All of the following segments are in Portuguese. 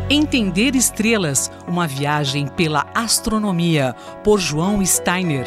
Entender estrelas, uma viagem pela astronomia, por João Steiner.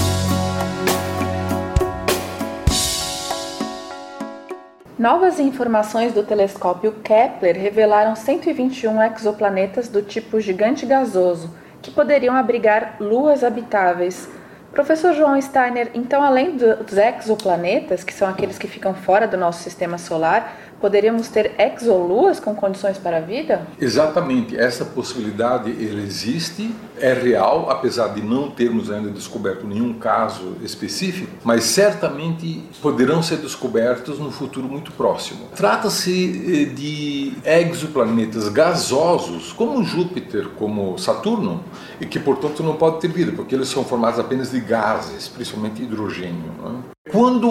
Novas informações do telescópio Kepler revelaram 121 exoplanetas do tipo gigante gasoso, que poderiam abrigar luas habitáveis. Professor João Steiner, então, além dos exoplanetas, que são aqueles que ficam fora do nosso sistema solar, poderíamos ter exoluas com condições para a vida? Exatamente, essa possibilidade ela existe, é real, apesar de não termos ainda descoberto nenhum caso específico, mas certamente poderão ser descobertos no futuro muito próximo. Trata-se de exoplanetas gasosos, como Júpiter, como Saturno, e que, portanto, não pode ter vida, porque eles são formados apenas de gases, principalmente hidrogênio, né? Quando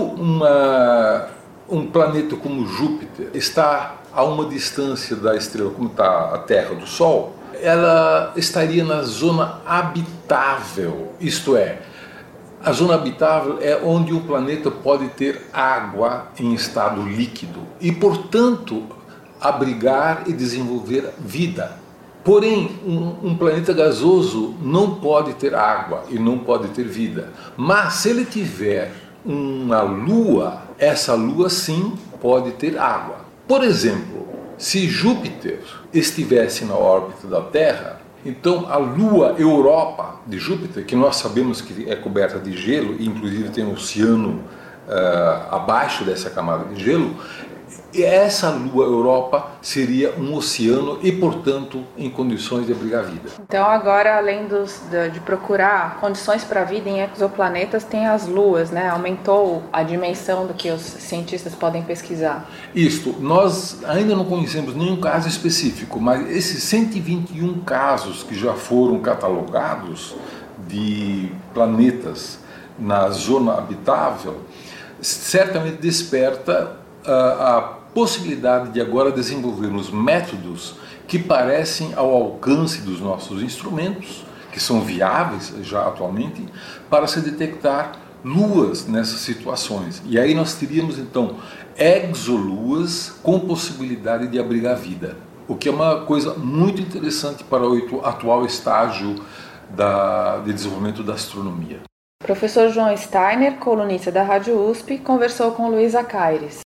um planeta como Júpiter está a uma distância da estrela, como está a Terra do Sol, ela estaria na zona habitável, isto é, a zona habitável é onde o planeta pode ter água em estado líquido e, portanto, abrigar e desenvolver vida. Porém, um planeta gasoso não pode ter água e não pode ter vida, mas se ele tiver uma lua, essa lua sim pode ter água. Por exemplo, se Júpiter estivesse na órbita da Terra, então a lua Europa de Júpiter, que nós sabemos que é coberta de gelo, e inclusive tem um oceano abaixo dessa camada de gelo, essa lua Europa seria um oceano e, portanto, em condições de abrigar vida. Então, agora, além de procurar condições para a vida em exoplanetas, tem as luas, né? Aumentou a dimensão do que os cientistas podem pesquisar. Isto, nós ainda não conhecemos nenhum caso específico, mas esses 121 casos que já foram catalogados de planetas na zona habitável, certamente desperta a possibilidade de agora desenvolvermos métodos que parecem ao alcance dos nossos instrumentos, que são viáveis já atualmente, para se detectar luas nessas situações. E aí nós teríamos então exoluas com possibilidade de abrigar vida, o que é uma coisa muito interessante para o atual estágio de desenvolvimento da astronomia. Professor João Steiner, colunista da Rádio USP, conversou com Luísa Caires.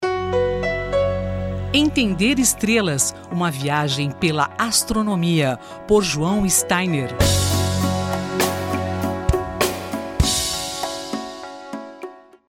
Entender estrelas, uma viagem pela astronomia, por João Steiner.